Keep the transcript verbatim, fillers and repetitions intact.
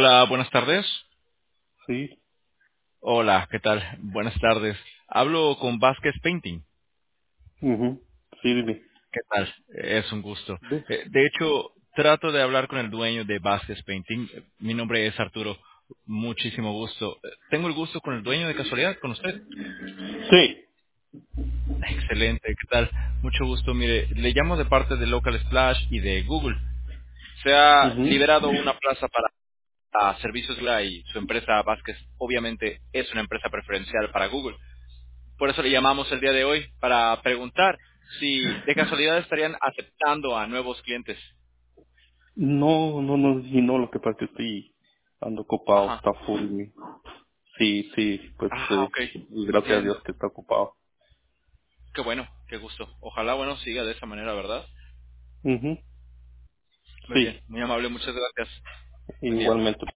Hola, buenas tardes. Sí. Hola, ¿qué tal? Buenas tardes. Hablo con Vázquez Painting. Ujú. Sí, dime. ¿Qué tal? Es un gusto. Ve. Eh, De hecho, trato de hablar con el dueño de Vázquez Painting. Eh, Mi nombre es Arturo. Muchísimo gusto. Eh, ¿Tengo el gusto con el dueño de casualidad, con usted? Sí. Excelente, ¿qué tal? Mucho gusto. Mire, le llamo de parte de Local Splash y de Google. Se ha Ujú. liberado una plaza para a servicios y su empresa Vázquez obviamente es una empresa preferencial para Google. Por eso le llamamos el día de hoy para preguntar si de casualidad estarían aceptando a nuevos clientes. No, no, no, y no, lo que pasa es que estoy ando ocupado, Ajá. está full. mi- Sí, sí, pues Ah, eh, ok. gracias a Entiendo. Dios que está ocupado. Qué bueno, qué gusto. Ojalá, bueno, siga de esa manera, ¿verdad? Ujú. Muy bien, Sí, muy amable, muchas gracias. Buen día. igualmente.